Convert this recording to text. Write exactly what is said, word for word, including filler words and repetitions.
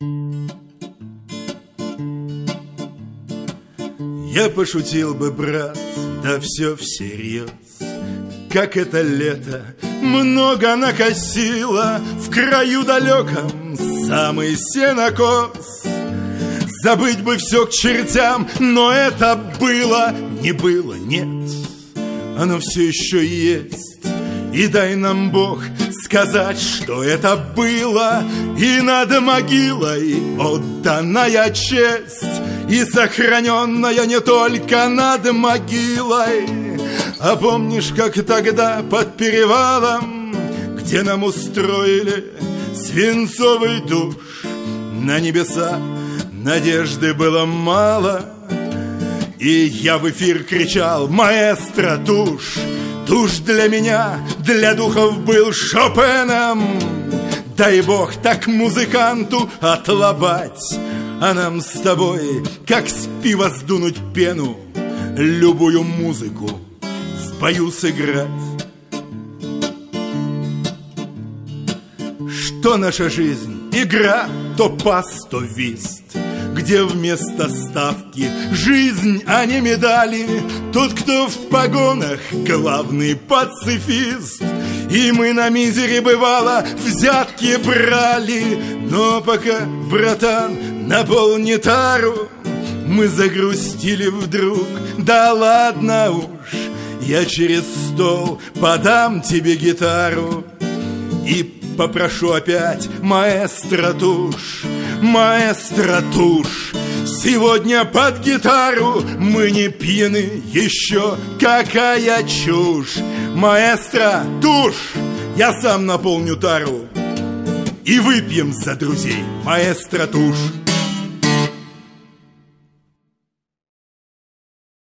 Я пошутил бы, брат, да все всерьез. Как это лето много накосило в краю далеком самый сенокос. Забыть бы все к чертям, но это было, не было, нет. Оно все еще есть. И дай нам Бог сказать, что это было. И над могилой отданная честь, и сохраненная не только над могилой. А помнишь, как тогда под перевалом, где нам устроили свинцовый душ, на небеса надежды было мало, и я в эфир кричал: маэстро, тушь! Тушь для меня, для духов был Шопеном. Дай Бог так музыканту отлобать, а нам с тобой, как с пива сдунуть пену, любую музыку в бою сыграть. Что наша жизнь? Игра, то пас, то вист, где вместо ставки жизнь, а не медали. Тот, кто в погонах, главный пацифист. И мы на мизере, бывало, взятки брали. Но пока, братан, наполни тару, мы загрустили вдруг. Да ладно уж, я через стол подам тебе гитару и попрошу опять: маэстро, тушь! Маэстро, тушь! Сегодня под гитару мы не пьяны еще, какая чушь! Маэстро, тушь! Я сам наполню тару, и выпьем за друзей, маэстро, тушь!